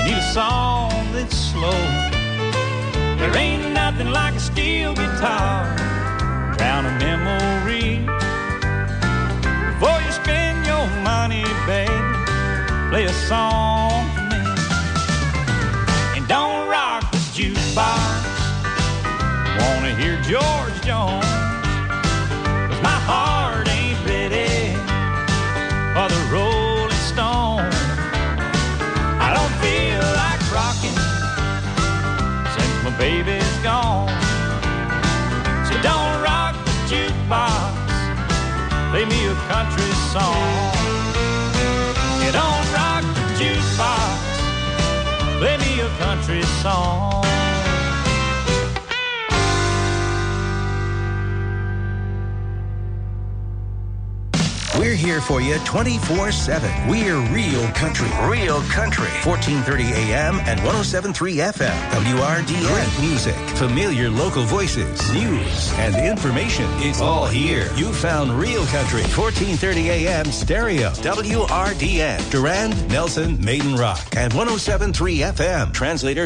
need a song that's slow. There ain't nothing like a steel guitar, drown a memory. Before you spend your money, baby, play a song for me. And don't rock this jukebox, wanna hear George Jones, 'cause my heart ain't ready for the Rolling Stones. I don't feel like rocking since my baby's gone. So don't rock the jukebox, play me a country song. You don't rock the jukebox, play me a country song. We're here for you 24/7. We're Real Country. Real Country. 1430 AM and 107.3 FM. WRDN. Great music, familiar local voices, news, and information. It's all here. You found Real Country. 1430 AM stereo. WRDN. Durand, Nelson, Maiden Rock. And 107.3 FM. Translator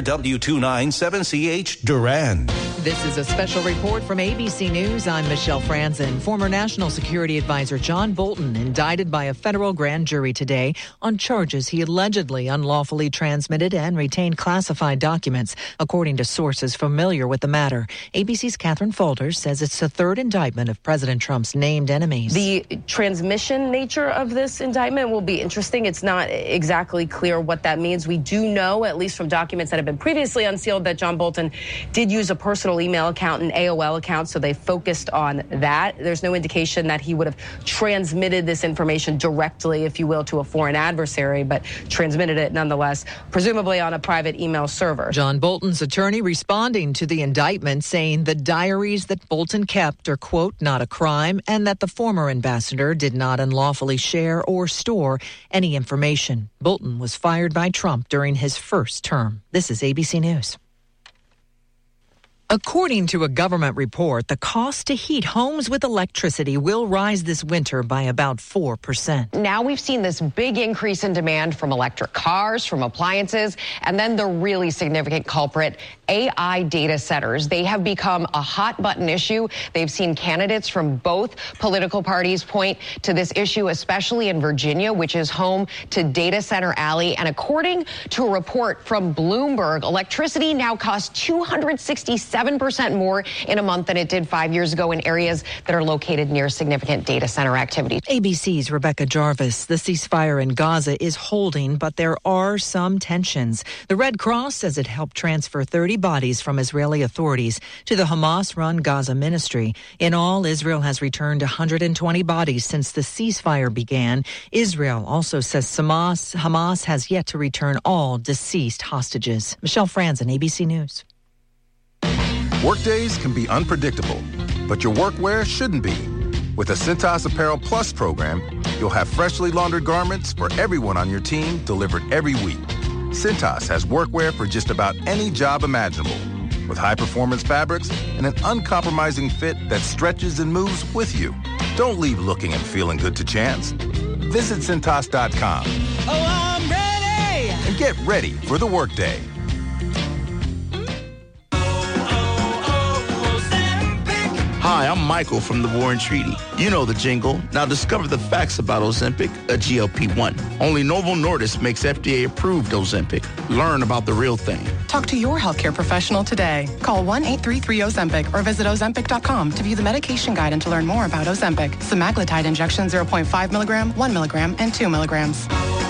W297CH Durand. This is a special report from ABC News. I'm Michelle Franzen. Former National Security Advisor John Bolton indicted by a federal grand jury today on charges he allegedly unlawfully transmitted and retained classified documents, according to sources familiar with the matter. ABC's Catherine Faulders says it's the third indictment of President Trump's named enemies. The transmission nature of this indictment will be interesting. It's not exactly clear what that means. We do know, at least from documents that have been previously unsealed, that John Bolton did use a personal email account and AOL account, so they focused on that. There's no indication that he would have transmitted this information directly, if you will, to a foreign adversary, but transmitted it nonetheless, presumably on a private email server. John Bolton's attorney responding to the indictment, saying the diaries that Bolton kept are, quote, not a crime, and that the former ambassador did not unlawfully share or store any information. Bolton was fired by Trump during his first term. This is ABC News. According to a government report, the cost to heat homes with electricity will rise this winter by about 4%. Now we've seen this big increase in demand from electric cars, from appliances, and then the really significant culprit, AI data centers. They have become a hot button issue. They've seen candidates from both political parties point to this issue, especially in Virginia, which is home to Data Center Alley. And according to a report from Bloomberg, electricity now costs 267% more in a month than it did 5 years ago in areas that are located near significant data center activity. ABC's Rebecca Jarvis. The ceasefire in Gaza is holding, but there are some tensions. The Red Cross says it helped transfer 30 bodies from Israeli authorities to the Hamas-run Gaza ministry. In all, Israel has returned 120 bodies since the ceasefire began. Israel also says Hamas has yet to return all deceased hostages. Michelle Franzen, ABC News. Workdays can be unpredictable, but your workwear shouldn't be. With the Cintas Apparel Plus program, you'll have freshly laundered garments for everyone on your team delivered every week. Cintas has workwear for just about any job imaginable, with high-performance fabrics and an uncompromising fit that stretches and moves with you. Don't leave looking and feeling good to chance. Visit Cintas.com. Oh, I'm ready! And get ready for the workday. Hi, I'm Michael from the Warren Treaty. You know the jingle. Now discover the facts about Ozempic, a GLP-1. Only Novo Nordisk makes FDA-approved Ozempic. Learn about the real thing. Talk to your healthcare professional today. Call 1-833-OZEMPIC or visit Ozempic.com to view the medication guide and to learn more about Ozempic. Semaglutide injection 0.5 milligram, 1 milligram, and 2 milligrams.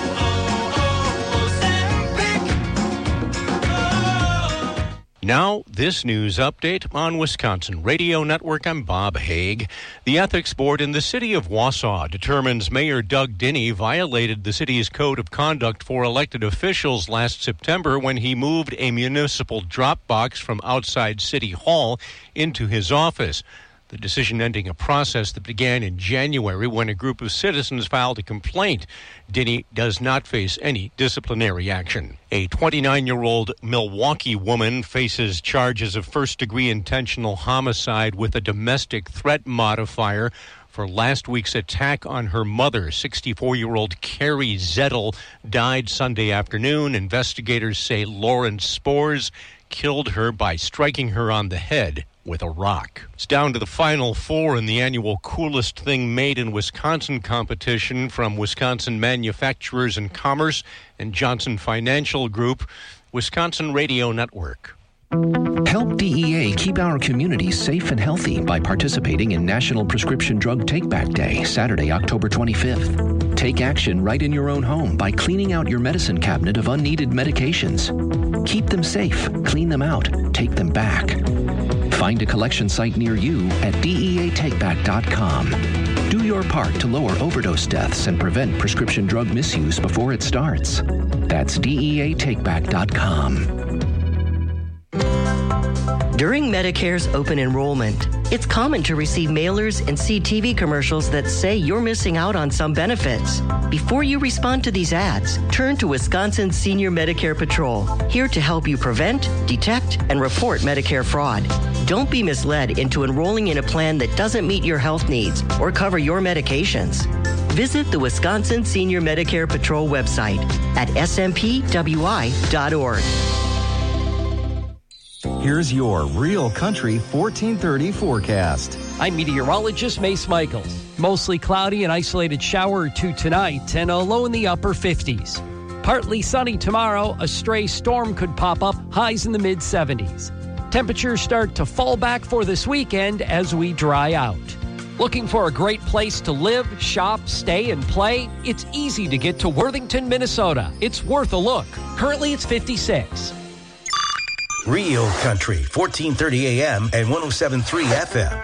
Now, this news update on Wisconsin Radio Network. I'm Bob Haig. The Ethics Board in the city of Wausau determines Mayor Doug Dinney violated the city's code of conduct for elected officials last September when he moved a municipal drop box from outside City Hall into his office. The decision ending a process that began in January when a group of citizens filed a complaint. Dinney does not face any disciplinary action. A 29-year-old Milwaukee woman faces charges of first-degree intentional homicide with a domestic threat modifier for last week's attack on her mother. 64-year-old Carrie Zettel died Sunday afternoon. Investigators say Lauren Spores killed her by striking her on the head with a rock. It's down to the final four in the annual Coolest Thing Made in Wisconsin competition from Wisconsin Manufacturers and Commerce and Johnson Financial Group, Wisconsin Radio Network. Help DEA keep our communities safe and healthy by participating in National Prescription Drug Take-Back Day, Saturday, October 25th. Take action right in your own home by cleaning out your medicine cabinet of unneeded medications. Keep them safe, clean them out, take them back. Find a collection site near you at DEATakeback.com. Do your part to lower overdose deaths and prevent prescription drug misuse before it starts. That's DEATakeback.com. During Medicare's open enrollment, it's common to receive mailers and see TV commercials that say you're missing out on some benefits. Before you respond to these ads, turn to Wisconsin Senior Medicare Patrol, here to help you prevent, detect, and report Medicare fraud. Don't be misled into enrolling in a plan that doesn't meet your health needs or cover your medications. Visit the Wisconsin Senior Medicare Patrol website at smpwi.org. Here's your Real Country 1430 forecast. I'm meteorologist Mace Michaels. Mostly cloudy, an isolated shower or two tonight, and a low in the upper 50s. Partly sunny tomorrow, a stray storm could pop up, highs in the mid-70s. Temperatures start to fall back for this weekend as we dry out. Looking for a great place to live, shop, stay, and play? It's easy to get to Worthington, Minnesota. It's worth a look. Currently, it's 56. Real Country, 1430 AM and 107.3 FM.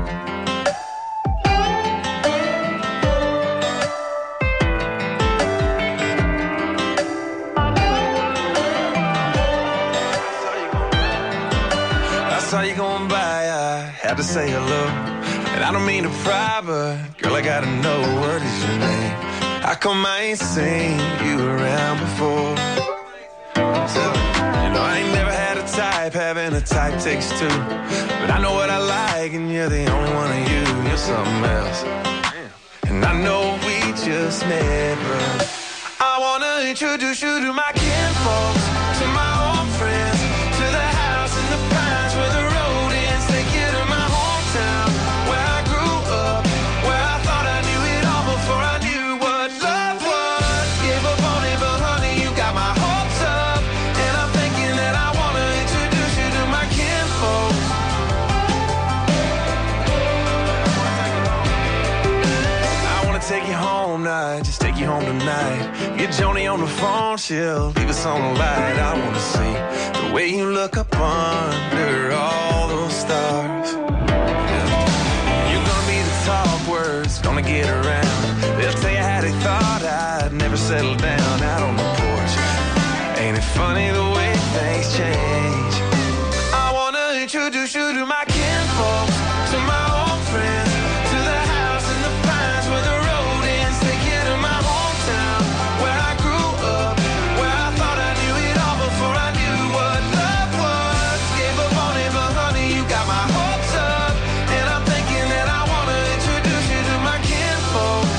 I saw you going by, I had to say hello. And I don't mean to pry, but girl, I gotta know, what is your name? How come I ain't seen you around before? So, I ain't never had a type, having a type takes two. But I know what I like, and you're the only one of you. You're something else. And I know we just never. I wanna introduce you to my kinfolks, to my old friends, to the house in the pines where the road ends. Take you to my hometown, where I grew up, where I thought I knew it all before I knew what love was. Gave up on it, but honey, you got my hopes up. And I'm thinking that I wanna introduce you to my kinfolks. I wanna take you home now, just take you home tonight. Get Joni on the phone, she'll leave us on the light. I wanna see the way you look up under all those stars. You're gonna be the talk words, gonna get around. They'll tell you how they thought I'd never settle down out on the porch. Ain't it funny the way things change? I wanna introduce you to my kinfolks, to my old friends, to the house in the pines where the road ends. Take you to my hometown, where I grew up, where I thought I knew it all before I knew what love was. Gave up on it, but honey, you got my hopes up. And I'm thinking that I wanna introduce you to my kinfolks.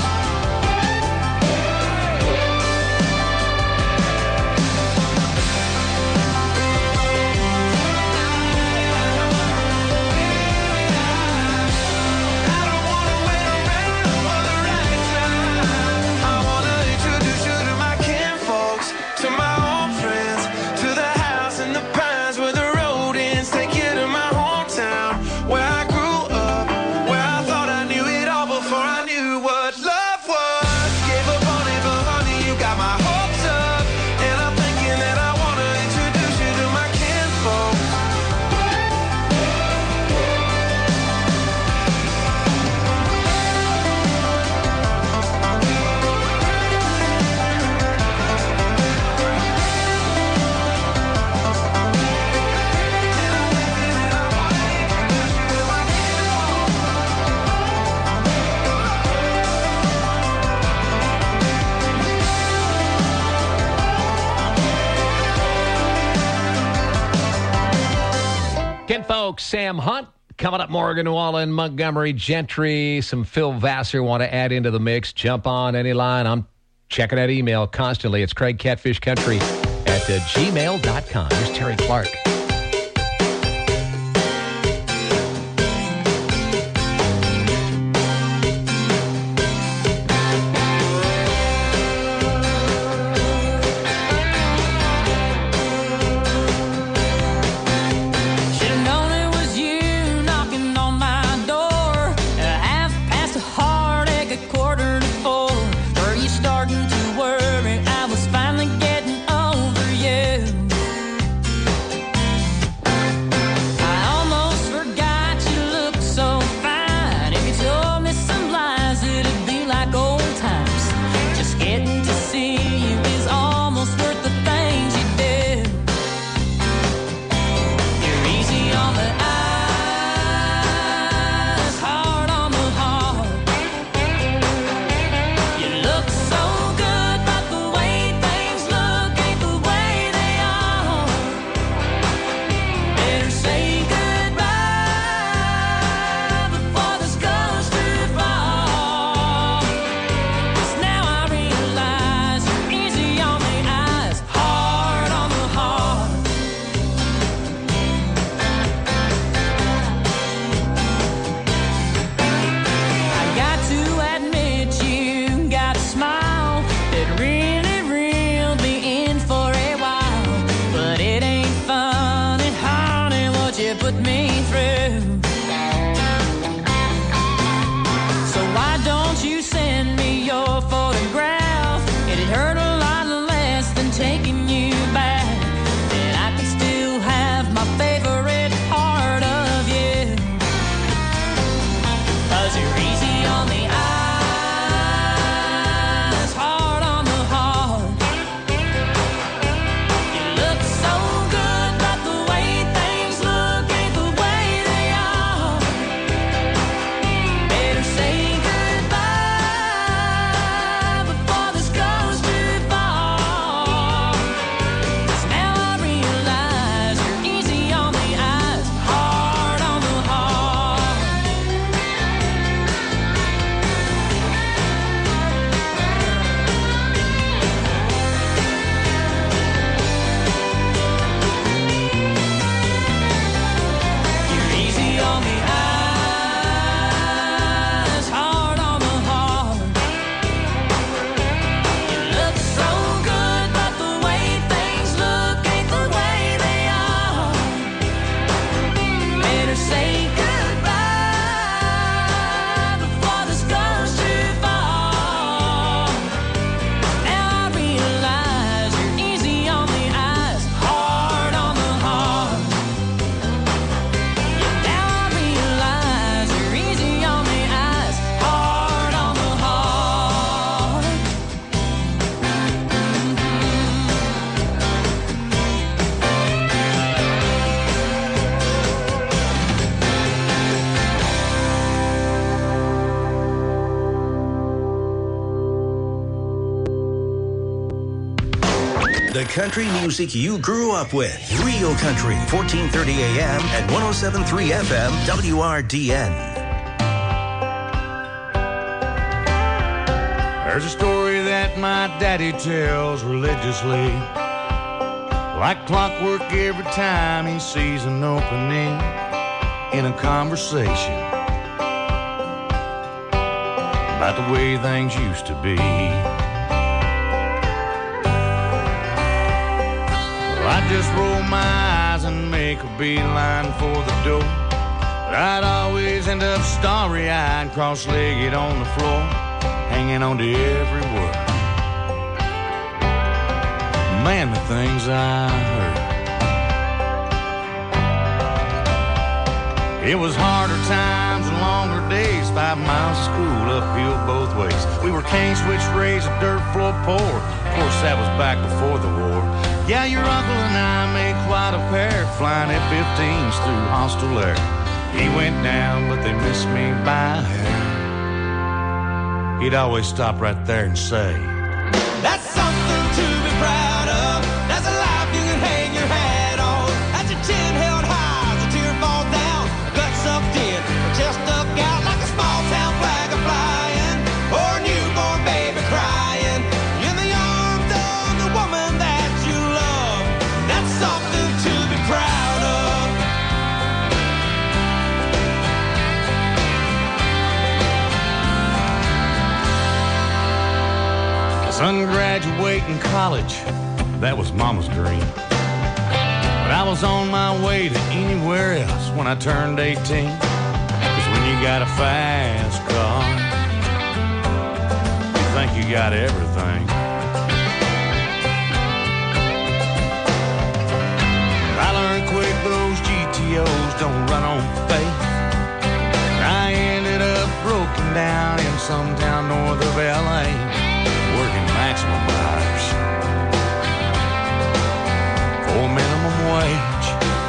Kinfolk Sam Hunt, Coming up, Morgan Wallen, Montgomery Gentry, some Phil Vassar want to add into the mix. Jump on any line. I'm checking that email constantly. It's Craig Catfish Country at gmail.com. Here's Terry Clark. The country music you grew up with. Real Country, 1430 AM and 107.3 FM, WRDN. There's a story that my daddy tells religiously, like clockwork every time he sees an opening in a conversation about the way things used to be. Well, I'd just roll my eyes and make a beeline for the door, but I'd always end up starry-eyed, cross-legged on the floor, hanging on to every word. Man, the things I heard. It was harder times and longer days, 5 miles of school uphill both ways. We were cane switch raised, a dirt floor poor. Of course, that was back before the war. Yeah, your uncle and I made quite a pair, flying F-15s through hostile air. He went down, but they missed me by a hair. He'd always stop right there and say, "That's something to be proud of. That's a life you can hang your hat on. That's your chin held high as a tear falls down. Guts up Son graduating college, that was Mama's dream. But I was on my way to anywhere else when I turned 18. 'Cause when you got a fast car, you think you got everything. I learned quick those GTOs don't run on faith. I ended up broken down in some town north of LA, working maximum hours for minimum wage.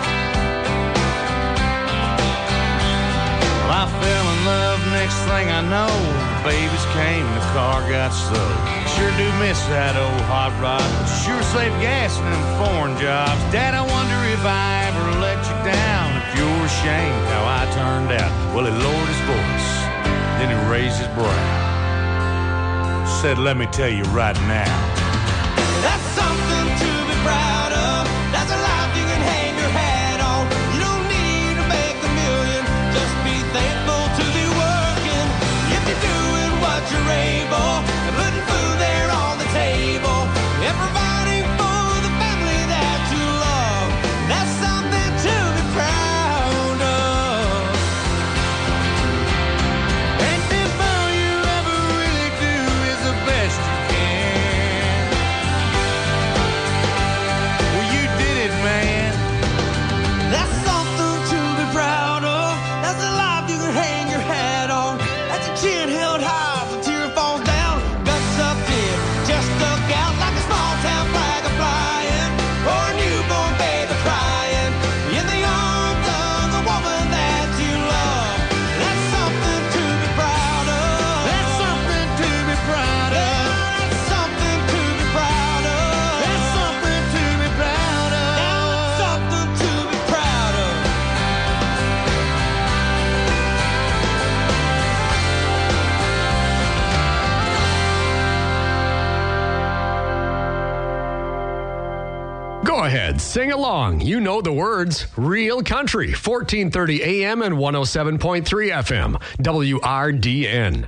Well, I fell in love, next thing I know, the babies came and the car got sold. Sure do miss that old hot rod, but sure save gas in them foreign jobs. Dad, I wonder if I ever let you down, if you're ashamed how I turned out. Well, he lowered his voice, then he raised his brow. Said, let me tell you right now, that's something to be proud of. That's a life you can hang your hat on. You don't need to make a million, just be thankful to be working. If you're doing what you're able, and putting food there on the table, and providing for the family that you love, that's something to be proud of. and if all you ever really do is the best you can, well, you did it, man. That's something to be proud of. That's a life you can hang your hat on. That's a chin held high as a tear falls down. Guts up here, just stuck out like a small town flag a flying, or a newborn baby crying in the arms of the woman that you love. That's something to be proud of. That's something to be proud of. That's something to be proud of. That's something to be proud of. That's something to be proud of. Go ahead, sing along. You know the words. Real Country, 1430 AM and 107.3 FM, WRDN.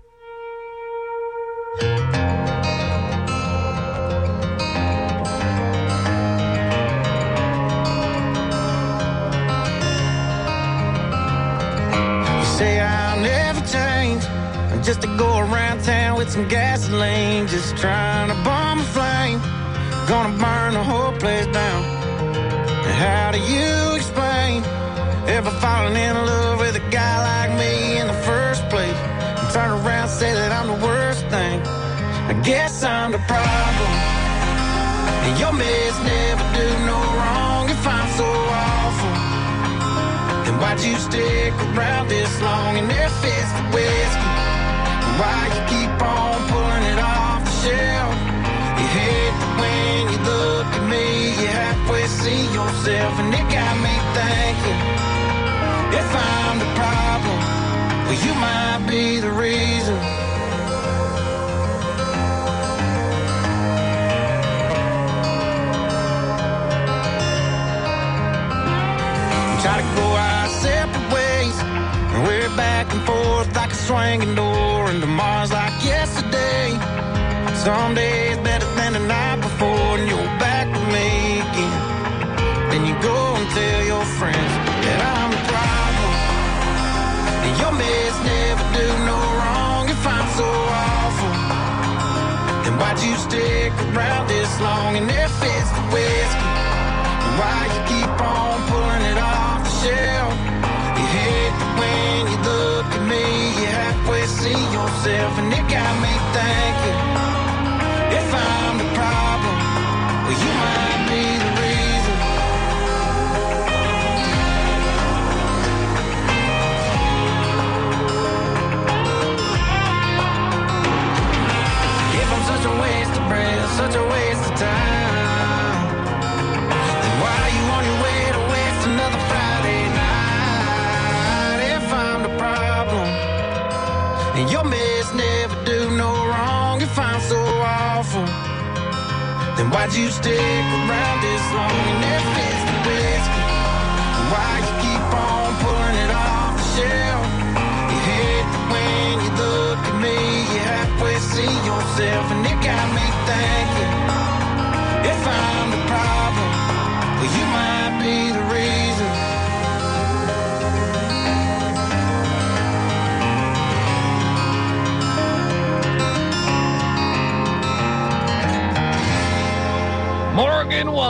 You say I'll never change. I'm just to go around town with some gasoline, just trying to bomb a flame. Gonna burn the whole place down. And how do you explain ever falling in love with a guy like me in the first place? And turn around and say that I'm the worst thing. I guess I'm the problem. And your mess never do no wrong. If I'm so awful, then why'd you stick around this long? And if it's the whiskey, then why you keep on pulling it off the shelf? You hate that when you look at me, you halfway see yourself, and it got me thinking, if I'm the problem, well, you might be the reason. Try to go our separate ways, and we're back and forth like a swinging door, and tomorrow's like yesterday. Some days better than the night before, and you're back with me again. Then you go and tell your friends that I'm the problem, and your mess never do no wrong. If I'm so awful, then why'd you stick around this long? And if it's the whiskey, then why you keep on pulling it off the shelf? You hate that when you look at me, you halfway see yourself, and it got me thinking, if I'm the problem, well, you might be the reason. If I'm such a waste of breath, such a waste of time, then why are you on your way to waste another Friday night? If I'm the problem, and your mess never do no wrong. If I'm so awful, then why'd you stick around this long? And if it's the whiskey, then why you keep on pulling it off the shelf? You hate that when you look at me, you halfway see yourself, and it got me thinking.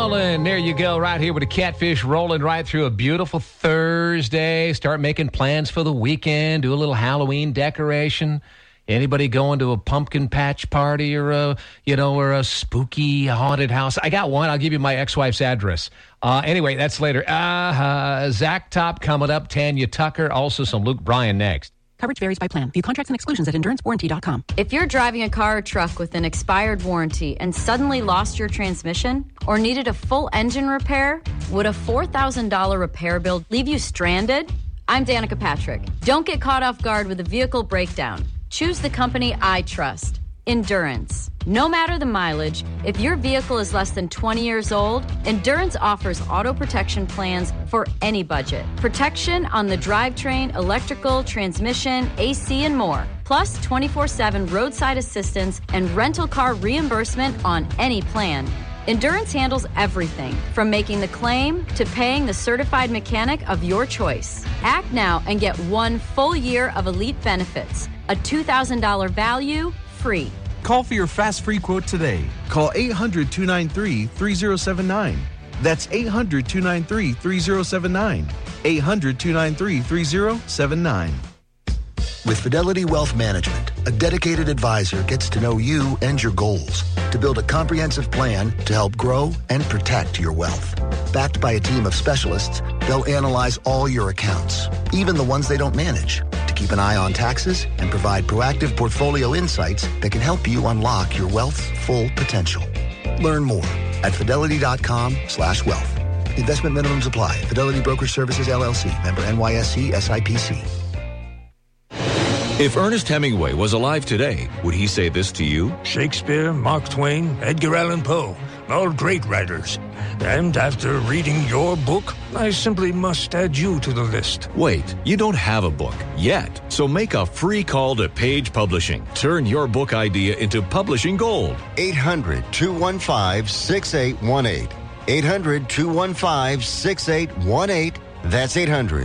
Rolling. There you go, right here with the Catfish rolling right through a beautiful Thursday. Start making plans for the weekend. Do a little Halloween decoration. Anybody going to a pumpkin patch party or a spooky haunted house? I got one. I'll give you my ex-wife's address. Anyway, that's later. Zach Top coming up. Tanya Tucker. Also some Luke Bryan next. Coverage varies by plan. View contracts and exclusions at endurancewarranty.com. If you're driving a car or truck with an expired warranty and suddenly lost your transmission or needed a full engine repair, would a $4,000 repair bill leave you stranded? I'm Danica Patrick. Don't get caught off guard with a vehicle breakdown. Choose the company I trust, Endurance. No matter the mileage, if your vehicle is less than 20 years old, Endurance offers auto protection plans for any budget. Protection on the drivetrain, electrical, transmission, AC, and more. Plus 24/7 roadside assistance and rental car reimbursement on any plan. Endurance handles everything, from making the claim to paying the certified mechanic of your choice. Act now and get 1 full year of elite benefits. A $2,000 value, free. Call for your fast free quote today. Call 800-293-3079. That's 800-293-3079. 800-293-3079. With Fidelity Wealth Management, a dedicated advisor gets to know you and your goals to build a comprehensive plan to help grow and protect your wealth. Backed by a team of specialists, they'll analyze all your accounts, even the ones they don't manage, to keep an eye on taxes and provide proactive portfolio insights that can help you unlock your wealth's full potential. Learn more at fidelity.com/wealth. Investment minimums apply. Fidelity Brokerage Services, LLC. Member NYSE SIPC. If Ernest Hemingway was alive today, would he say this to you? Shakespeare, Mark Twain, Edgar Allan Poe, all great writers. And after reading your book, I simply must add you to the list. Wait, you don't have a book yet. So make a free call to Page Publishing. Turn your book idea into publishing gold. 800-215-6818. 800-215-6818. That's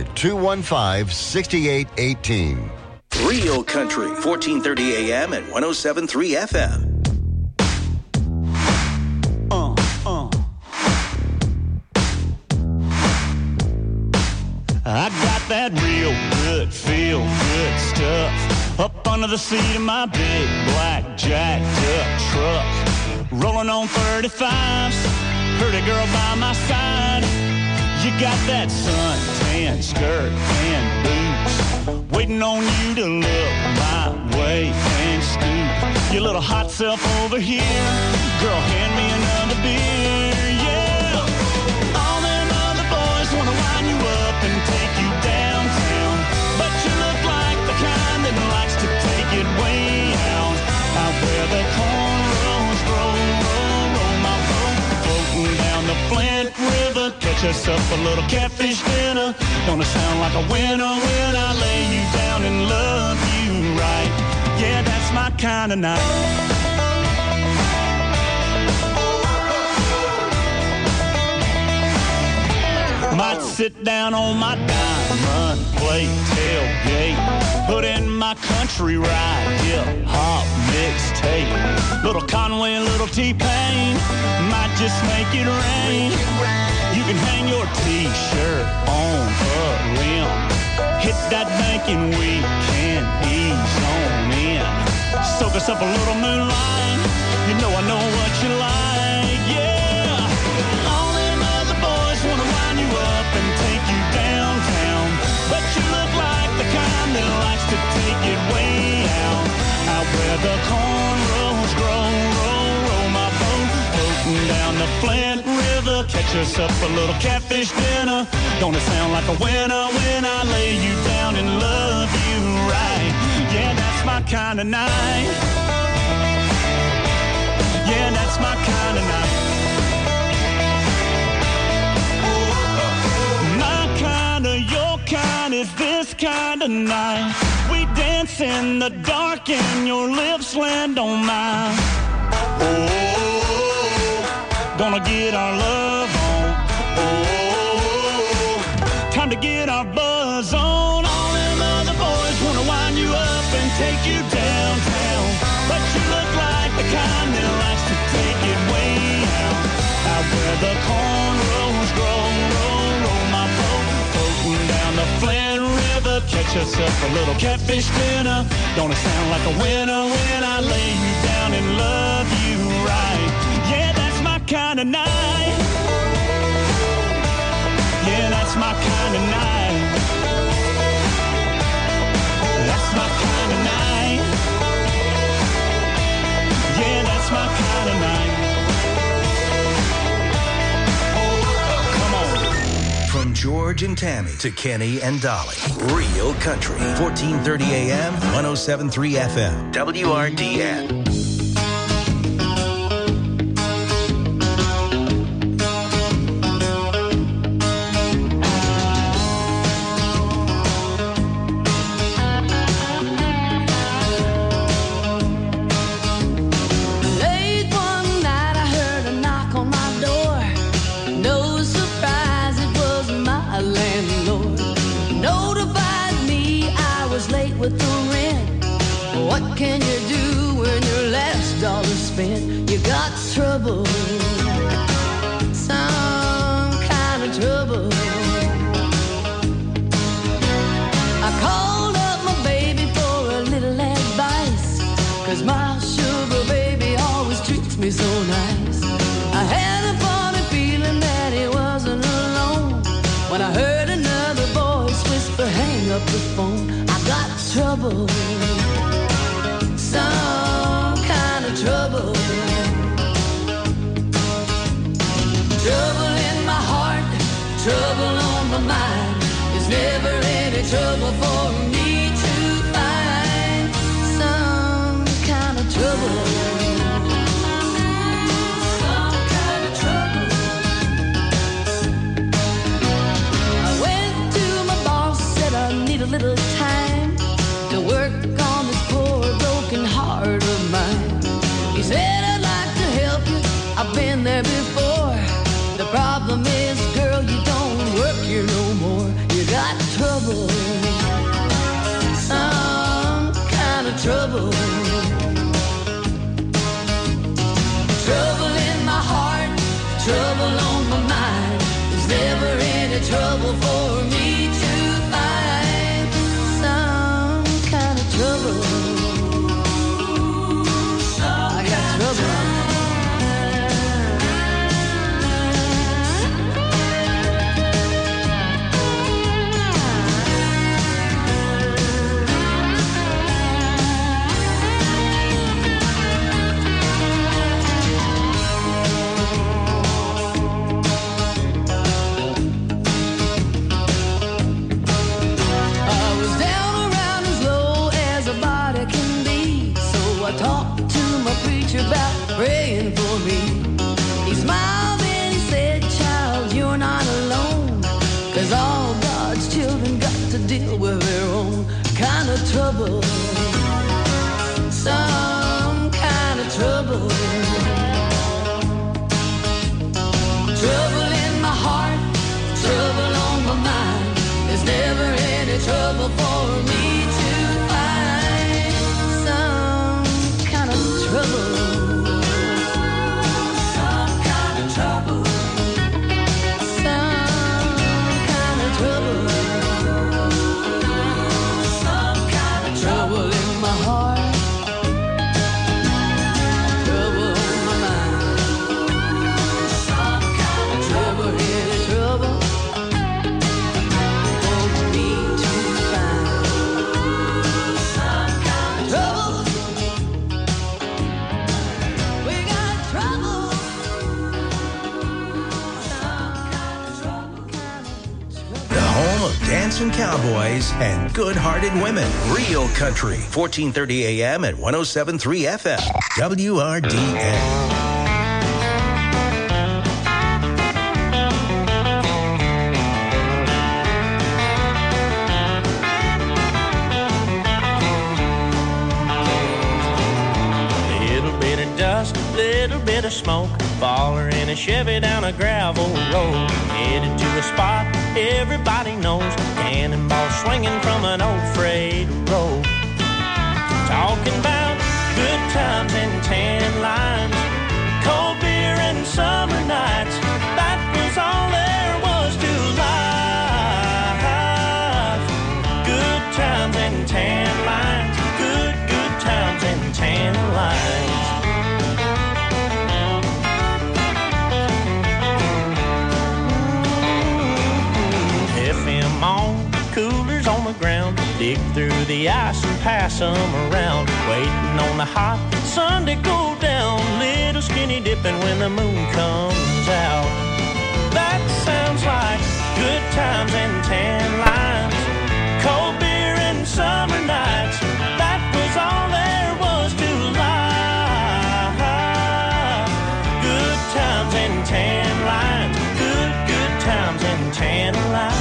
800-215-6818. Real Country, 1430 AM and 107.3 FM. I got that real good, feel good stuff up under the seat of my big black jacked up truck. Rolling on 35s, heard a girl by my side. You got that suntan skirt and boots, waiting on you to look my way and scoot your little hot self over here. Girl, hand me another beer, yeah. All them other boys wanna line you up and take you downtown, but you look like the kind that likes to take it way out where the cornrows grow, roll my boat, floating down the Flint River. Catch us up a little catfish dinner. Gonna sound like a winner when I lay you down and love you right. Yeah, that's my kind of night. Might sit down on my diamond plate tailgate, put in my country ride, hip-hop mixtape. Little Conway, little T-Pain, might just make it rain. You can hang your T-shirt on a limb. Hit that banking weekend, ease on in. Soak us up a little moonlight, you know I know what you like, yeah. All them other boys wanna line you up and take you downtown, but you look like the kind that likes to take it way out where the cornrows grow, roll my boat, floating down the Flint River. Catch us up a little catfish dinner. Gonna sound like a winner when I lay you down and love you right. Yeah, that's my kind of night. Yeah, that's my kind of night. My kind of, your kind is this kind of night. We dance in the dark and your lips land on mine. Oh, gonna get our love on. Oh, time to get our buzz on. All them other boys wanna wind you up and take you downtown, but you look like the kind that likes to take it way out where the cornrows grow, roll my boat, floating down the Flint River. Catch yourself a little catfish dinner. Gonna sound like a winner when I lay you down and love you right. Yeah, that's my kind of night. Yeah, that's my kind of night. That's my kind of night. Yeah, that's my kind of night. Come on. From George and Tammy to Kenny and Dolly. Real Country. 1430 AM, 107.3 FM. WRDN. With the rent, what can you do when your last dollar's spent? You got trouble, some kind of trouble. I called up my baby for a little advice, 'cause my sugar baby always treats me so nice. I had a funny feeling that he wasn't alone when I heard another voice whisper, hang up the phone. Got trouble, some kind of trouble. Trouble in my heart, trouble on my mind. There's never any trouble for me to find. Some kind of trouble. Some kind of trouble. I went to my boss, said I need a little time to work on this poor broken heart of mine. He said, I'd like to help you, I've been there before. The problem is, girl, you don't work here no more. You got trouble, some kind of trouble. Trouble in my heart, trouble on my mind. There's never any trouble for me to find. Some kind of trouble. I got trouble. Talked to my preacher about praying for me. He smiled and he said, child, you're not alone, 'cause all God's children got to deal with their own kind of trouble. Some kind of trouble. Trouble in my heart, trouble on my mind. There's never any trouble for me to find. Some kind of trouble. Some kind of trouble. Some kind of trouble. Some kind of trouble in my heart. Trouble on my mind. Some kind of trouble. Any trouble for me to find. Some kind of trouble. Dancing cowboys and good-hearted women. Real Country. 1430 AM at 107.3 FM. WRDN. Little bit of smoke, baller in a Chevy down a gravel road, headed to a spot everybody knows, cannonball swinging from an old freight road. Talking about good times and tan lines, cold beer and summer nights, dig through the ice and pass them around, waiting on the hot sun to go down, little skinny dipping when the moon comes out. That sounds like good times and tan lines, cold beer and summer nights. That was all there was to life. Good times and tan lines, good times and tan lines.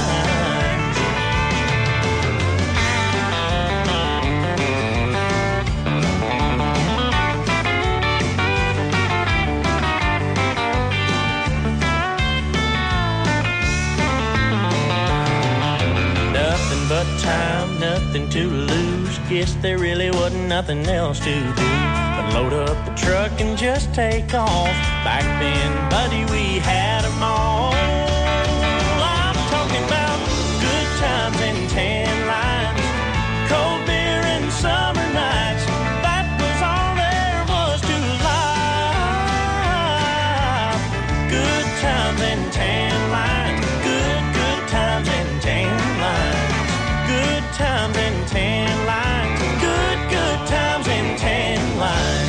But time, nothing to lose. Guess there really wasn't nothing else to do but load up the truck and just take off. Back then, buddy, we had them all. I'm talking about good times and tan lines, cold beer and summer nights. That was all there was to life. Good times and tan lines, good times and tan lines. Good times and tan lines, good times and tan lines.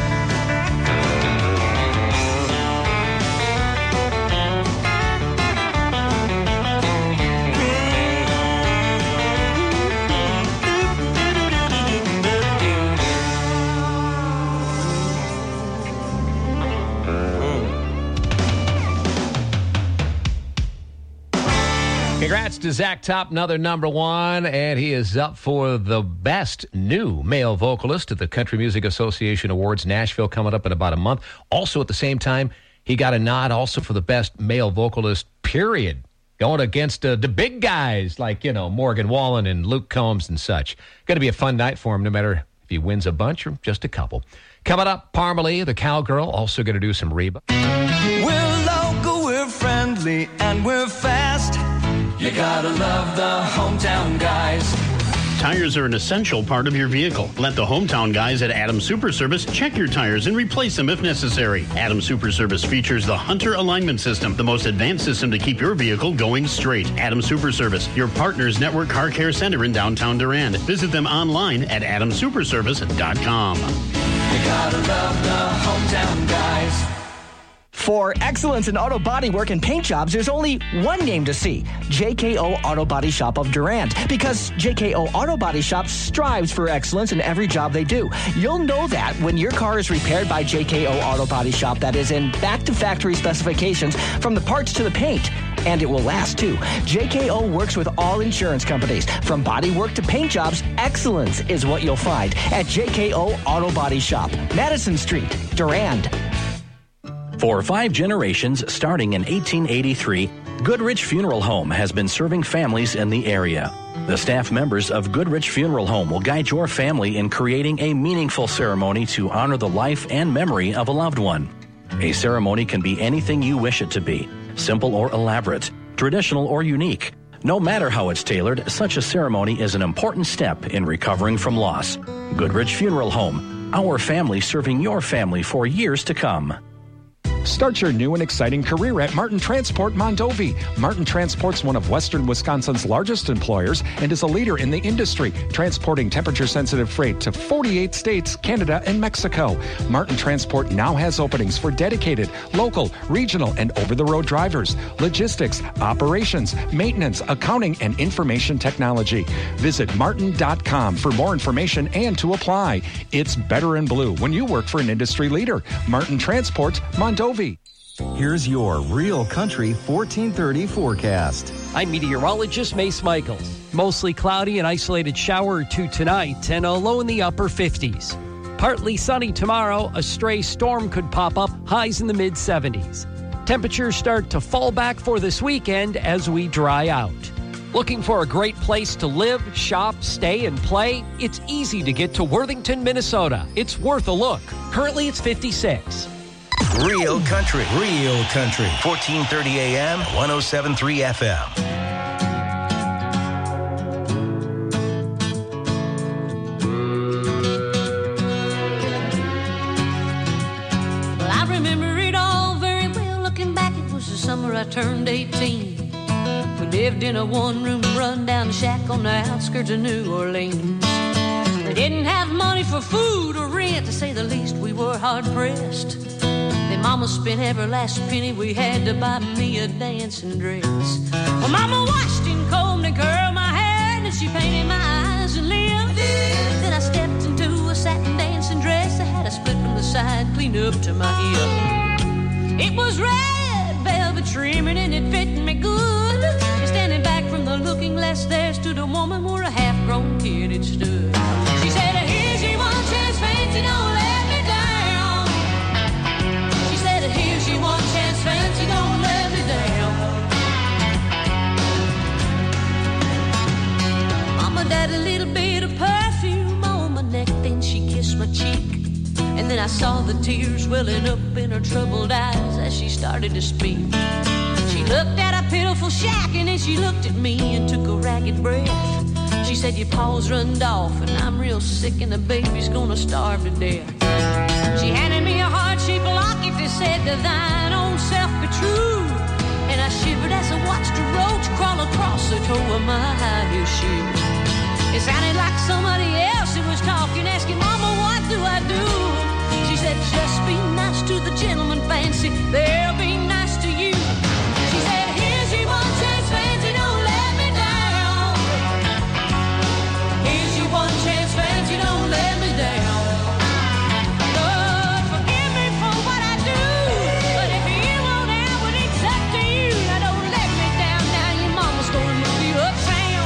Congrats to Zach Top, another number one, and he is up for the best new male vocalist at the Country Music Association Awards, Nashville, coming up in about a month. Also, at the same time, he got a nod also for the best male vocalist, period, going against the big guys like, Morgan Wallen and Luke Combs and such. Going to be a fun night for him, no matter if he wins a bunch or just a couple. Coming up, Parmalee, the cowgirl, also going to do some Reba. We're local, we're friendly, and we're fast. You gotta love the hometown guys. Tires are an essential part of your vehicle. Let the hometown guys at Adams Super Service check your tires and replace them if necessary. Adams Super Service features the Hunter Alignment System, the most advanced system to keep your vehicle going straight. Adams Super Service, your partner's network car care center in downtown Durand. Visit them online at adamsuperservice.com. You gotta love the hometown guys. For excellence in auto body work and paint jobs, there's only one name to see, JKO Auto Body Shop of Durand. Because JKO Auto Body Shop strives for excellence in every job they do. You'll know that when your car is repaired by JKO Auto Body Shop, that is in back-to-factory specifications from the parts to the paint. And it will last, too. JKO works with all insurance companies. From body work to paint jobs, excellence is what you'll find at JKO Auto Body Shop, Madison Street, Durand. For 5 generations, starting in 1883, Goodrich Funeral Home has been serving families in the area. The staff members of Goodrich Funeral Home will guide your family in creating a meaningful ceremony to honor the life and memory of a loved one. A ceremony can be anything you wish it to be, simple or elaborate, traditional or unique. No matter how it's tailored, such a ceremony is an important step in recovering from loss. Goodrich Funeral Home, our family serving your family for years to come. Start your new and exciting career at Martin Transport Mondovi. Martin Transport's one of Western Wisconsin's largest employers and is a leader in the industry, transporting temperature-sensitive freight to 48 states, Canada, and Mexico. Martin Transport now has openings for dedicated, local, regional, and over-the-road drivers, logistics, operations, maintenance, accounting, and information technology. Visit martin.com for more information and to apply. It's better in blue when you work for an industry leader. Martin Transport Mondovi. Here's your Real Country 1430 forecast. I'm meteorologist Mace Michaels. Mostly cloudy and isolated shower or two tonight and a low in the upper 50s. Partly sunny tomorrow, a stray storm could pop up, highs in the mid-70s. Temperatures start to fall back for this weekend as we dry out. Looking for a great place to live, shop, stay, and play? It's easy to get to Worthington, Minnesota. It's worth a look. Currently, it's 56. Real Country. 1430 AM, 107.3 FM. Well, I remember it all very well. Looking back, it was the summer I turned 18. When lived in a one-room run-down shack on the outskirts of New Orleans. We didn't have money for food or rent, to say the least. We were hard-pressed. Then Mama spent every last penny we had to buy me a dancing dress. Well, Mama washed and combed and curled my hair, and then she painted my eyes and lips. Then I stepped into a satin dancing dress that had a split from the side clean up to my hip. It was red velvet trimming and it fit me good. And standing back from the looking glass there stood a woman where a half-grown kid had stood. She said, here's your one chance, fancy, don't let me down. She said, here's your one chance, fancy, don't let me down. Mama died a little bit of perfume on my neck, then she kissed my cheek. And then I saw the tears welling up in her troubled eyes as she started to speak. She looked at a pitiful shack and then she looked at me and took a ragged breath. She said, your paws runned off and I'm real sick and the baby's gonna starve to death. She handed me a heart-shaped locket that said, to thine own self be true. And I shivered as I watched a roach crawl across the toe of my high heel shoe. It sounded like somebody else who was talking, asking, Mama, what do I do? She said, just be nice to the gentleman, fancy, they'll be nice to you. She said, here's your one chance, fancy, don't let me down. Here's your one chance, fancy, don't let me down. Lord, forgive me for what I do, but if you won't have what it's up to you, now don't let me down. Now your mama's gonna move you uptown.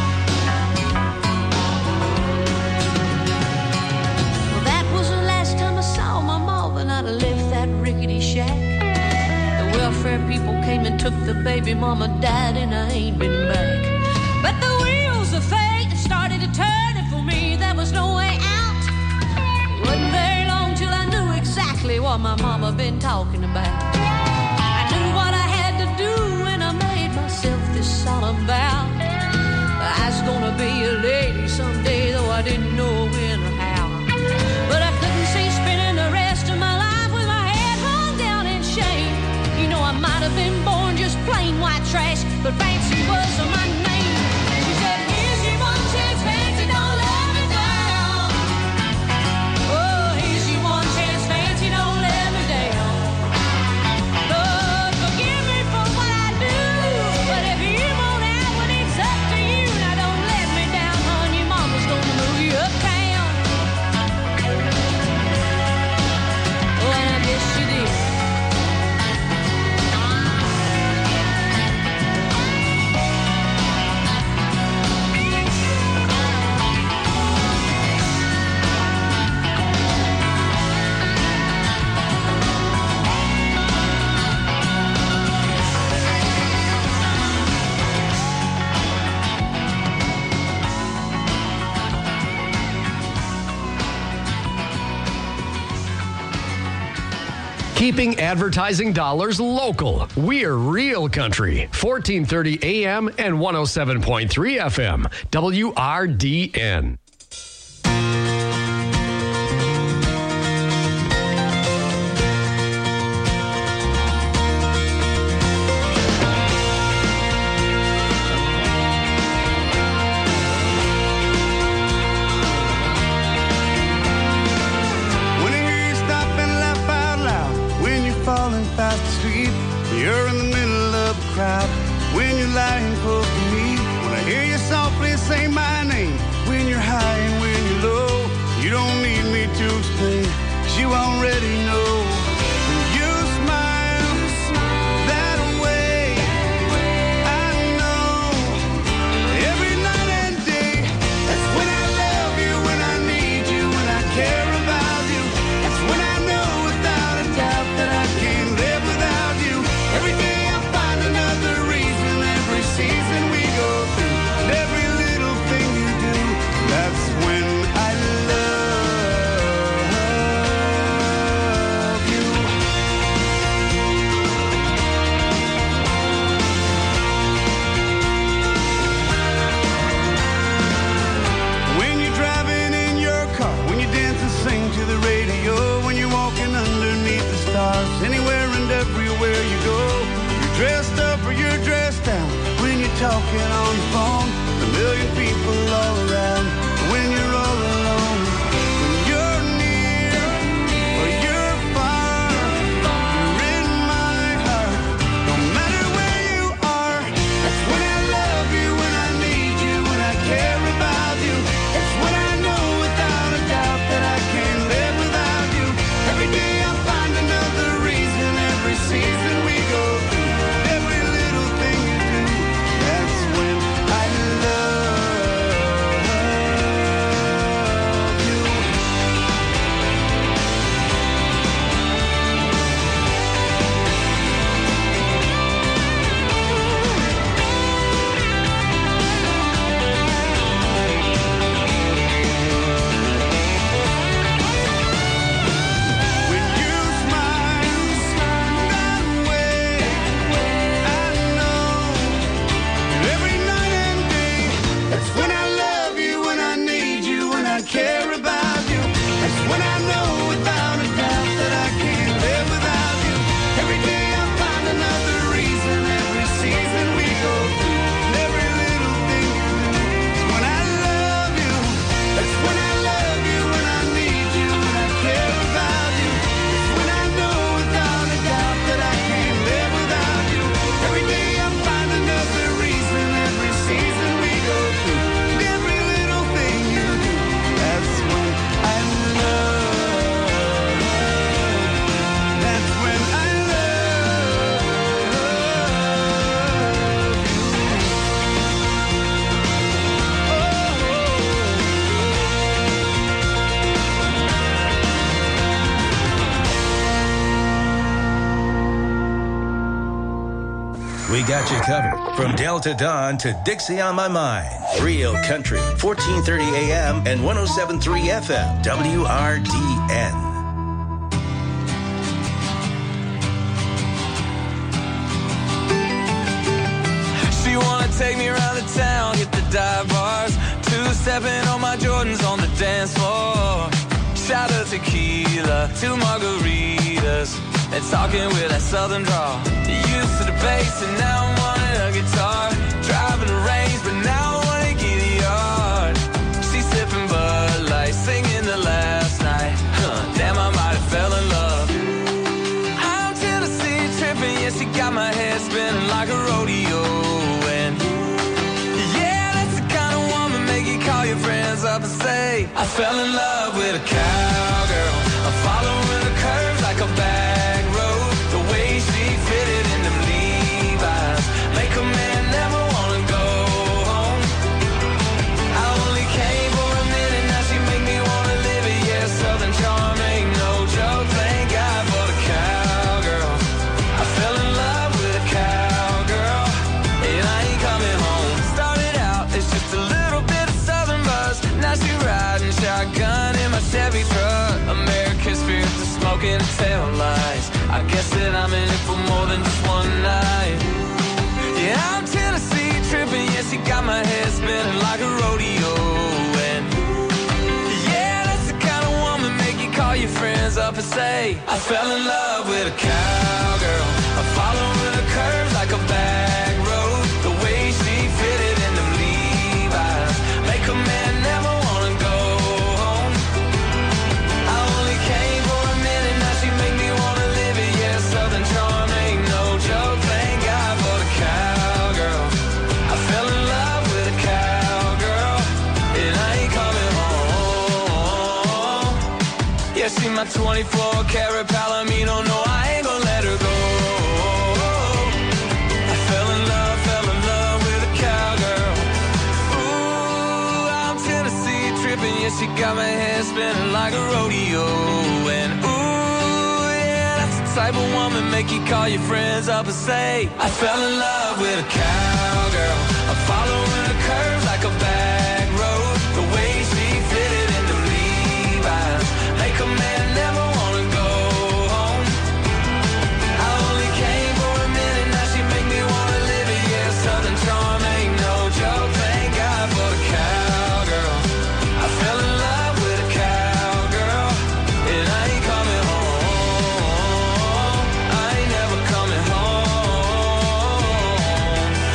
Well, that was the last time I saw my mama, and I'd have left that rickety shack. The welfare people came and took the baby, mama died, and I ain't been back. But the wheels of fate started to turn, and for me there was no way out. It wasn't very long till I knew exactly what my mama been talking about. I knew what I had to do, and I made myself this solemn vow. I was gonna be a lady someday, though I didn't know when or how. But I couldn't see spending the rest of my life with my head hung down in shame. You know, I might have been born just plain white trash, but fancy was my name. She said, here's your one chance, fancy, don't let me down. Oh, here's your one chance, fancy, don't let me down. Lord, forgive me for what I do, but if you won't have what it's up to you, now don't let me down, hon, your mama's gonna move you uptown. Oh, and I guess she did. Keeping advertising dollars local. We're Real Country. 1430 AM and 107.3 FM. WRDN. Fast asleep, you're in the middle of a crowd. When you're lying close to me, when I hear you softly say my name. When you're high and when you're low, you don't need me to explain, 'cause you already know. When you smile that way, I know every night and day. That's when I love you, when I need you, when I care about you. That's when I know without a doubt that I can't live without you. Every day I find another reason, every season we go through, and every little thing you do, that's when I love talking on the phone, a million people all around. When you're all alone, when you're near or you're far, you're in my heart. No matter where you are, that's when I love you, when I need you, when I care about you. That's when I know without a doubt that I can't live without you. Every day I find another reason, every season we go through, every little thing you do. That's when I love you. When you smile that way, I know that every night and day, that's when I love you, when I need you, when I care about you. That's when I know without a doubt that I can't live without you. Every day I find another reason, every season we go through, every little thing you do. It's when I love you. That's when I love you, when I need you, when I care about you. It's when I know without a doubt that I can't live without you. Every day I find another reason, every season we go through, every little thing you do. That's when I love. That's when I We got you covered. From Delta Dawn to Dixie on My Mind. Real Country, 1430 AM and 107.3 FM. WRDN. She wanna take me around the town, hit the dive bars, two-stepping on my Jordans on the dance floor. Shot of tequila, two margaritas, and talking with that southern drawl. Used to the bass and now I'm wanting a guitar. Driving the range, but now I wanna get a yard. She's sipping Bud Light, singing the last night. Damn, I might have fell in love. I'm Tennessee tripping, yeah, she got my head spinning like a rodeo. And yeah, that's the kind of woman make you call your friends up and say, I fell in love with a cowgirl. I'm following the curves like a back road. The way she fitted in them Levi's make a man never wanna go home. I only came for a minute, now she make me wanna live it. Yeah, Southern charm ain't no joke. Thank God for the cowgirl. I fell in love with a cowgirl, and I ain't coming home. Started out as just a little bit of Southern buzz. Now she riding shotgun in my Chevy truck. American spirit to smoking and tail lights. I guess that I'm in it for more than just one night. Yeah, I'm Tennessee tripping, yeah, she got my head spinning like a rodeo. And yeah, that's the kind of woman make you call your friends up and say, I fell in love with a cowgirl. I'm following the curves like a back road. The way she fitted in them Levi's make a man never wanna go home. I only came for a minute, now she make me wanna live it. Yeah, Southern charm ain't no joke. Thank God for the cowgirl. I fell in love with a cowgirl, and I ain't coming home. Yeah, she my 24 karat Palomino. No, I ain't gonna let her go. I fell in love with a cowgirl. Ooh, I'm Tennessee tripping, yeah, she got my head spinning like a rodeo. And ooh, yeah, that's the type of woman make you call your friends up and say, I fell in love with a cowgirl. I'm following the curves like a back road. The way she fitted in the Levi's make a man never wanna go home. I only came for a minute, now she make me wanna live it. Yeah, Southern charm ain't no joke. Thank God for the cowgirl. I fell in love with a cowgirl, and I ain't coming home. I ain't never coming home.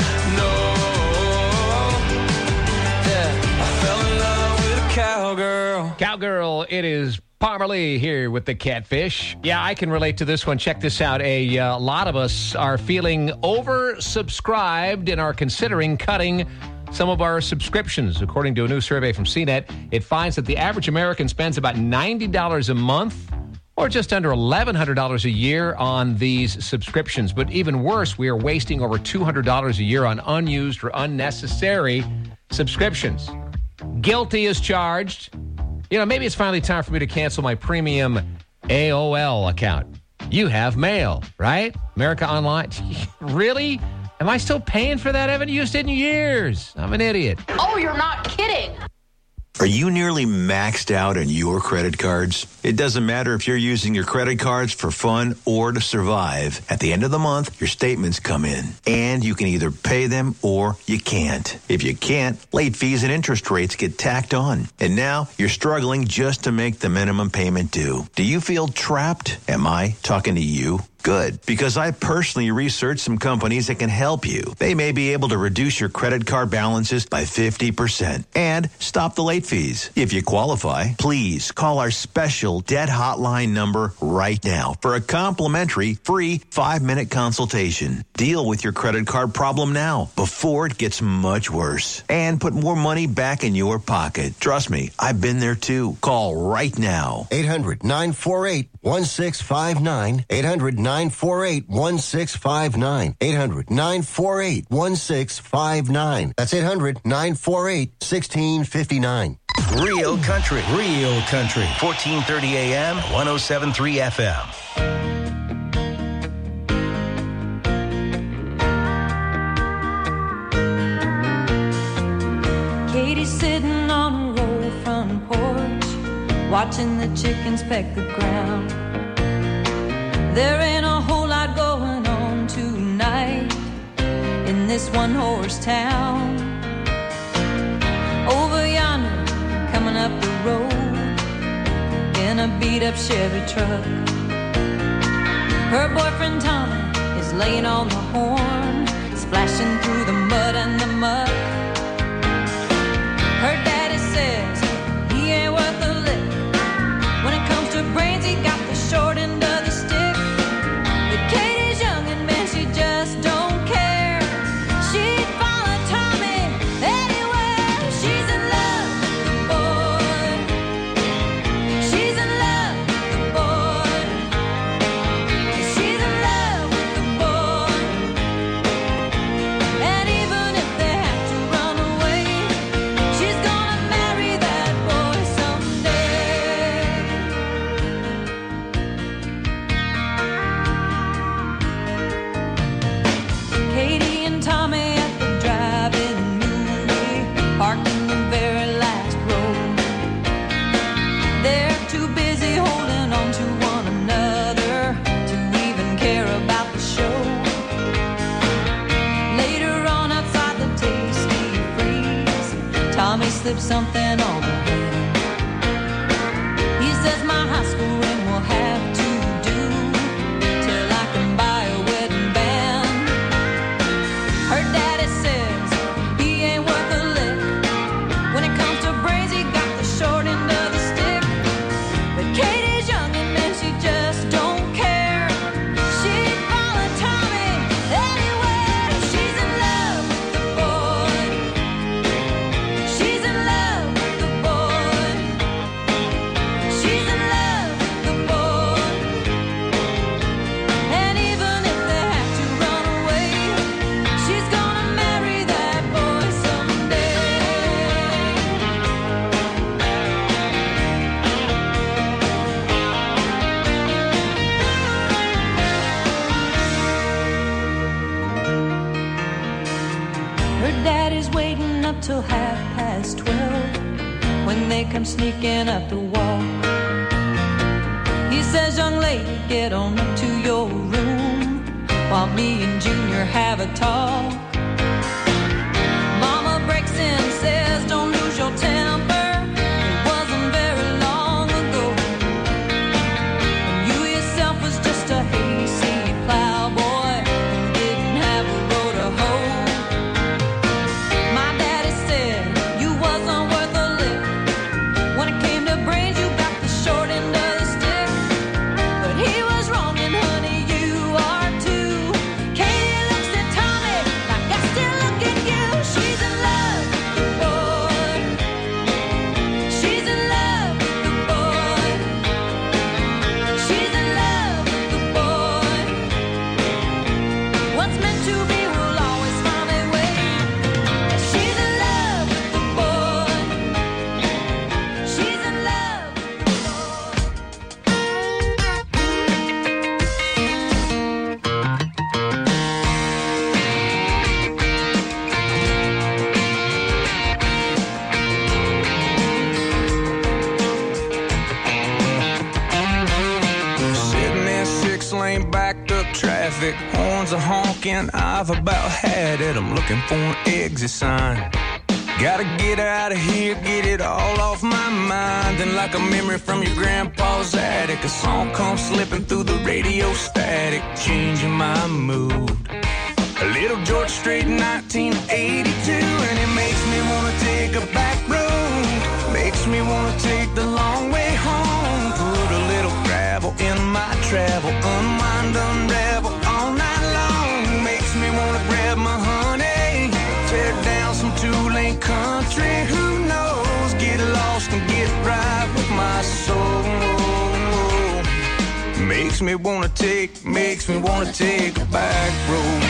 cowgirl. It is Palmer Lee here with the Catfish. Yeah, I can relate to this one. Check this out. A lot of us are feeling oversubscribed and are considering cutting some of our subscriptions. According to a new survey from CNET, it finds that the average American spends about $90 a month or just under $1,100 a year on these subscriptions. But even worse, we are wasting over $200 a year on unused or unnecessary subscriptions. Guilty as charged. You know, maybe it's finally time for me to cancel my premium AOL account. You have mail, right? America Online. Really? Am I still paying for that? I haven't used it in years. I'm an idiot. Oh, you're not kidding. Are you nearly maxed out on your credit cards? It doesn't matter if you're using your credit cards for fun or to survive. At the end of the month, your statements come in, and you can either pay them or you can't. If you can't, late fees and interest rates get tacked on. And now you're struggling just to make the minimum payment due. Do you feel trapped? Am I talking to you? Good, because I personally researched some companies that can help you. They may be able to reduce your credit card balances by 50% and stop the late fees. If you qualify, please call our special debt hotline number right now for a complimentary free 5-minute consultation. Deal with your credit card problem now before it gets much worse and put more money back in your pocket. Trust me, I've been there too. Call right now. 800-948-1659. 800-948-1659. 800-948-1659. That's 800-948-1659. Real country. Real country. 1430 AM, 107.3 FM. Katie's sitting on a roll front porch, watching the chickens peck the ground. There ain't a whole lot going on tonight in this one-horse town. Over yonder, coming up the road in a beat-up Chevy truck, her boyfriend Tommy is laying on the horn, splashing through the mud and the muck. Her daddy says he ain't worth a lick. When it comes to brains, he got the short end of the stick. But Katie's young and man, she just don't care. She'd follow Tommy anywhere. She's in love with the boy. She's in love with the boy. She's in love with the boy. And even if they have to run away, she's gonna marry that boy someday. Katie and Tommy at the drive-in movie, parked in the very last row. They're too busy holding on to one another to even care about the show. Later on outside the Tasty Freeze, Tommy slipped something on her hand. He says my high school ring will have to do till I can buy a wedding band. Her daddy says he ain't worth a lick. When it comes to brains, he got the short end of the stick. But Katie's young and man, she just don't care. She'd follow Tommy anywhere. She's in love with the boy. She's in love with the boy. She's in love with the boy. And even if they have to run away, she's gonna marry that boy someday. Her daddy's waiting up till 12:30 when they come sneaking up the wall. He says, young lady, get on up to your room while me and Junior have a talk. Mama breaks in and says, don't lose your temper. It wasn't very long ago when you yourself was just a hayseed plowboy who didn't have a road to hoe. My daddy said you wasn't worth a lick. When it came to brains, traffic, horns are honking, I've about had it. I'm looking for an exit sign. Gotta get out of here, get it all off my mind. Then like a memory from your grandpa's attic, a song comes slipping through the radio static, changing my mood. A little George Strait in 1982, and it makes me wanna take a back road. Makes me wanna take the long way home. Put a little gravel in my travel, unwind, unravel all night long. Makes me wanna grab my honey, tear down some two-lane country. Who knows? Get lost and get right with my soul. Makes me wanna take a back road.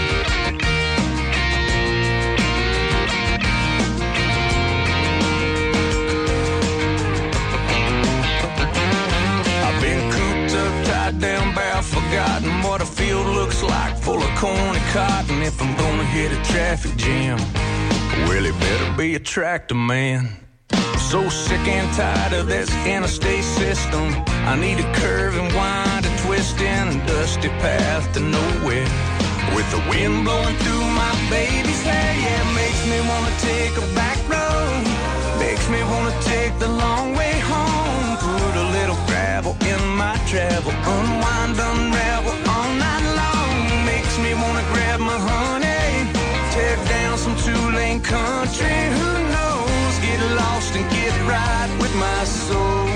Down bare, forgotten what a field looks like, full of corn and cotton. If I'm gonna hit a traffic jam, well, it better be a tractor man. I'm so sick and tired of this interstate system. I need a curve and wind, a twist in a dusty path to nowhere, with the wind blowing through my baby's hair. Yeah, it makes me wanna take a back road, makes me wanna take the long way home. Put a little gravel in my travel, unwind, unravel all night long. Makes me wanna grab my honey, tear down some two-lane country. Who knows? Get lost and get right with my soul.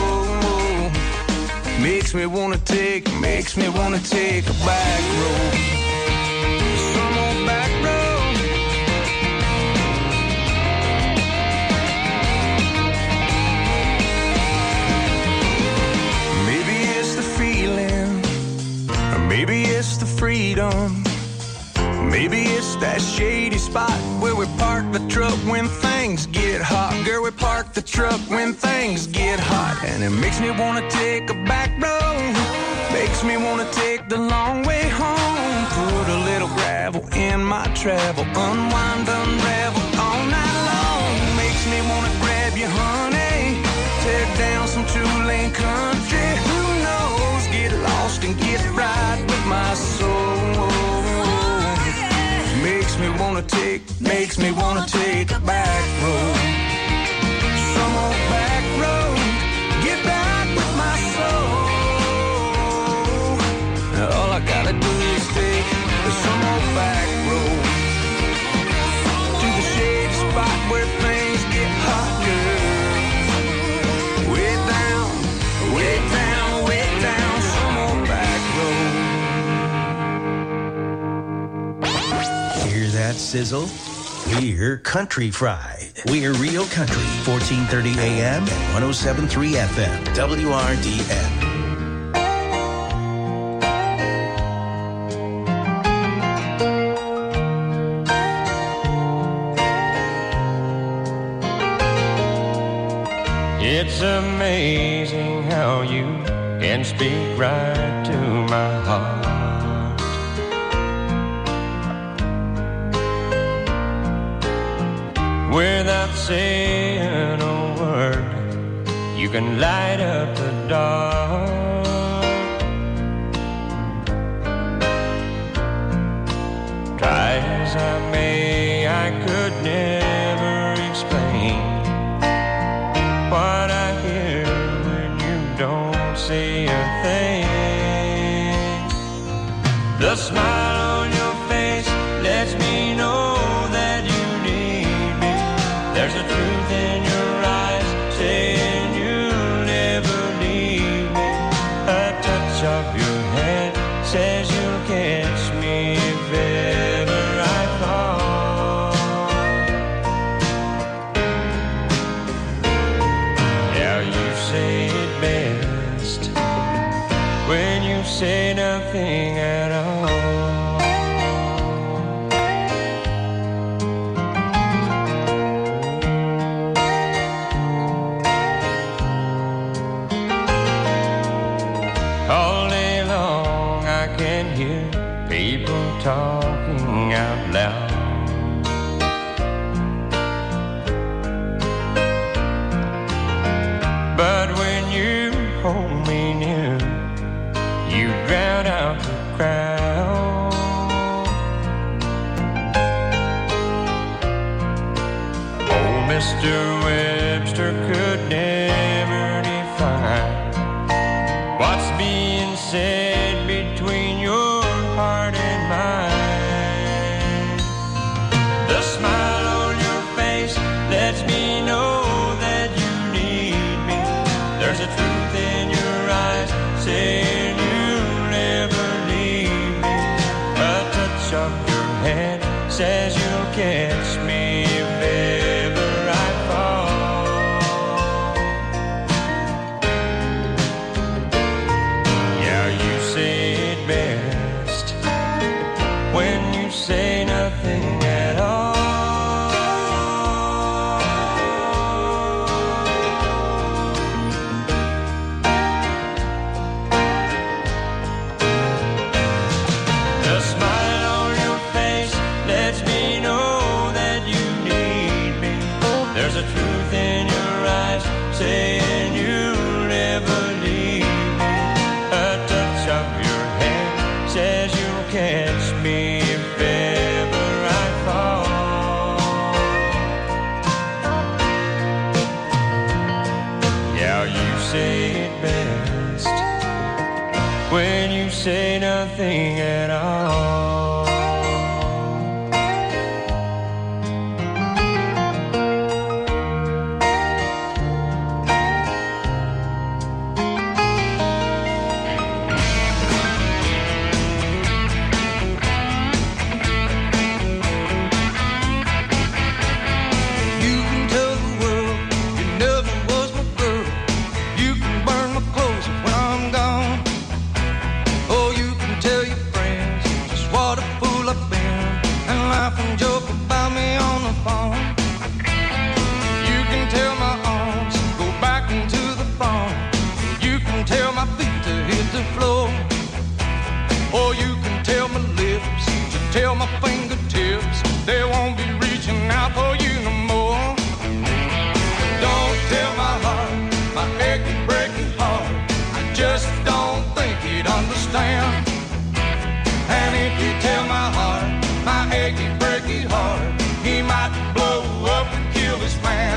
Makes me wanna take a back road. Some old back road. Maybe it's the feeling, or maybe it's the freedom. Maybe it's that shady spot where we park the truck when things get hot. Girl, we park the truck when things get hot. And it makes me wanna take a back road, makes me wanna take the long way home. Put a little gravel in my travel, unwind, unravel all night long. Makes me wanna grab you, honey, tear down some two-lane country. Who knows? Get lost and get right with my soul. Makes me wanna take a back road. Some old back road, get back with my soul. All I gotta do is take some old back road to the shady spot where things get hot, girl. Way down, way down, way down, some old back road. Hear that sizzle? We're Country Fried. We're Real Country, 1430 AM and 107.3 FM, WRDN. It's amazing how you can speak right to my heart. Without saying a word, you can light up the dark. Try as I may, I could never explain what I hear when you don't say a thing. The smile on your face lets me know that you need me. There's a truth in your eyes saying you'll never leave me. A touch of your hand says you'll catch me if ever I fall. Mr. Webster could never define what's being said between your heart and mine. The smile on your face lets me know that you need me. There's a truth in your eyes saying you'll never leave me. A touch of your hand says you'll catch me if ever I fall. Yeah, you say it best when you say nothing at all. The smile on your face lets me know that you need me. There's a truth in your eyes saying you'll never leave me. A touch of your hand says you'll catch me if ever I fall. Yeah, you say it best when you say nothing at all. You can tell the world you never was my girl. You can burn my clothes when I'm gone. Oh, you can tell your friends just what a fool I've been and laugh and joke about me on the phone. You can tell my arms go back into the farm. You can tell my feet to hit the floor. Or you can tell my lips to tell my fingertips they won't be reaching out for you no more. Don't tell my heart, my achy, breaky heart, I just don't think he'd understand. And if you tell my heart, my achy, breaky heart, he might blow up and kill this man.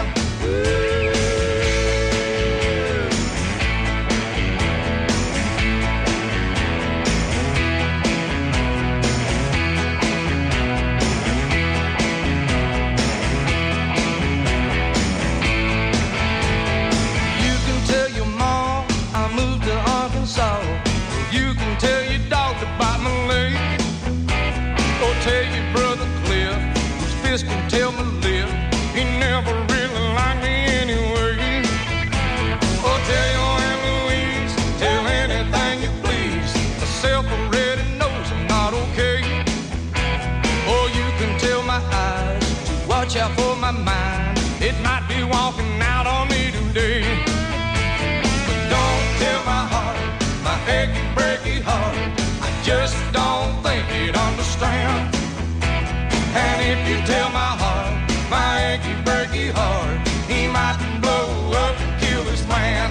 You can tell your mom I moved to Arkansas. You can tell your dog to bite my leg. Or tell your brother Cliff, whose fist can tell my lip, he never really liked me anyway. Or tell your Aunt Louise, tell anything you please. Myself already knows I'm not okay. Or you can tell my eyes to watch out for my mind. It might be walking out on me today. But don't tell my heart, my achy, breaky heart, I just don't think he'd understand. And if you tell my heart, my achy, breaky heart, he might blow up and kill this man.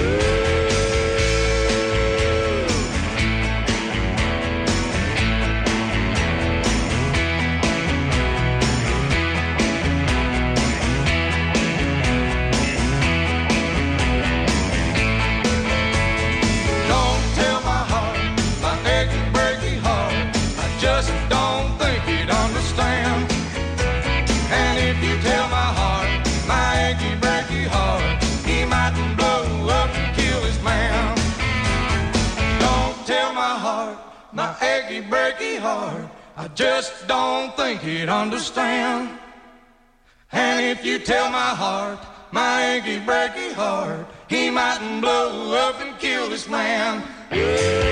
Don't tell my heart, my achy, breaky heart, I just don't think he'd understand. And if you tell my heart, my achy, breaky heart, he might blow up and kill his man. Don't tell my heart, my achy, breaky heart, I just don't think he'd understand. And if you tell my heart, my achy, breaky heart, he might blow up and kill this man.